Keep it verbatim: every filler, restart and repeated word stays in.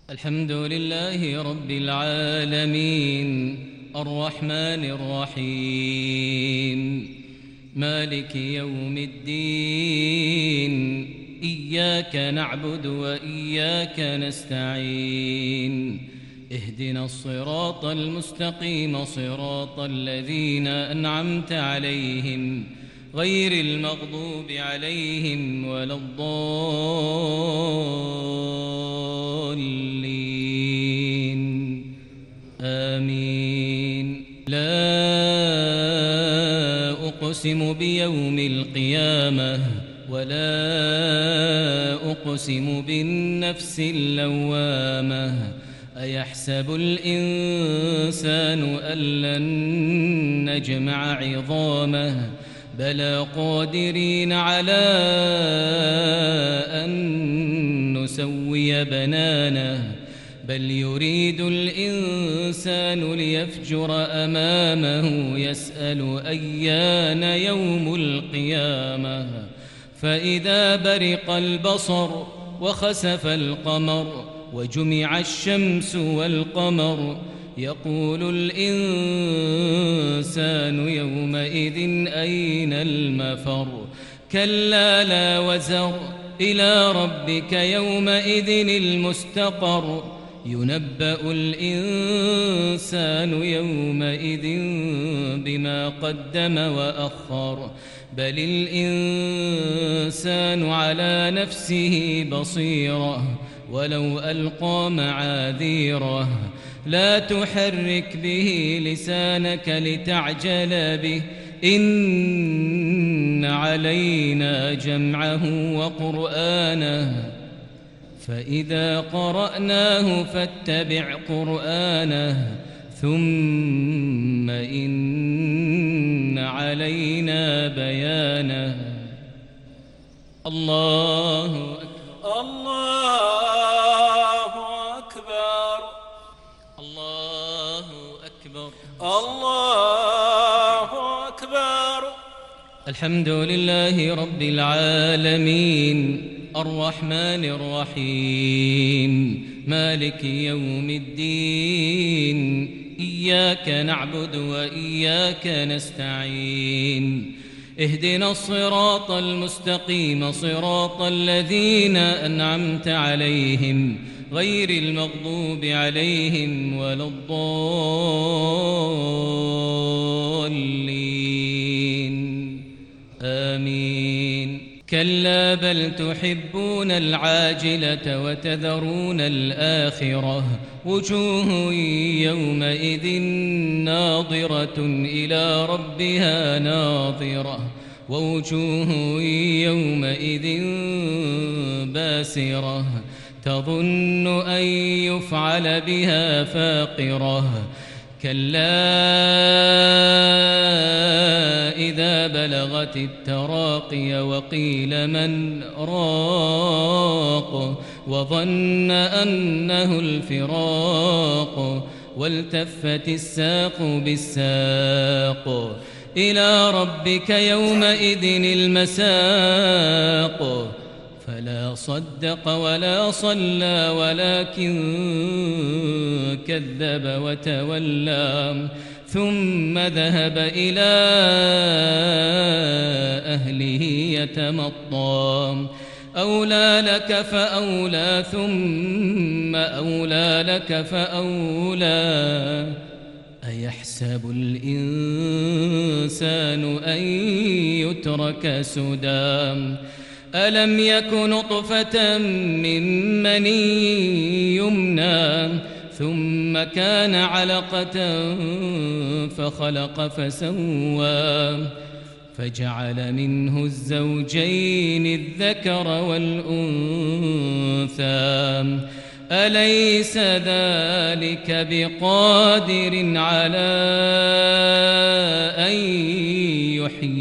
الحمد لله رب العالمين الرحمن الرحيم مالك يوم الدين إياك نعبد وإياك نستعين اهدنا الصراط المستقيم صراط الذين أنعمت عليهم غير المغضوب عليهم ولا الضالين آمين. لا أقسم بيوم القيامة ولا أقسم بالنفس اللوامة أيحسب الإنسان أن لن نجمع عظامه بلى قادرين على أن نسوي بنانه بل يريد الإنسان ليفجر أمامه يسأل أيان يوم القيامة فإذا برق البصر وخسف القمر وجمع الشمس والقمر يقول الإنسان يومئذ أين المفر كلا لا وزر إلى ربك يومئذ المستقر ينبأ الإنسان يومئذ بما قدم وأخر بل الإنسان على نفسه بصيرة ولو ألقى معاذيره لا تحرك به لسانك لتعجل به إن علينا جمعه وقرآنه فإذا قرأناه فاتبع قرآنه ثم إن علينا بيانه. الله أكبر الله أكبر الله أكبر الله أكبر. الحمد لله رب العالمين الرحمن الرحيم مالك يوم الدين إياك نعبد وإياك نستعين اهدنا الصراط المستقيم صراط الذين أنعمت عليهم غير المغضوب عليهم ولا الضالين آمين. كلا بل تحبون العاجلة وتذرون الآخرة وجوه يومئذ ناظرة إلى ربها ناظرة ووجوه يومئذ باسرة تظن أن يفعل بها فاقرة كلا إذا بلغت التراقي وقيل من راق وظن أنه الفراق والتفت الساق بالساق إلى ربك يومئذ المساق فلا صدق ولا صلى ولكن كذب وتولى ثم ذهب إلى أهله يتمطى أولى لك فأولى ثم أولى لك فأولى أيحسب الإنسان أن يترك سدى ألم يك نطفة من مني يمنى ثم كان علقة فخلق فسوى فجعل منه الزوجين الذكر والأنثى أليس ذلك بقادر على أن يحيي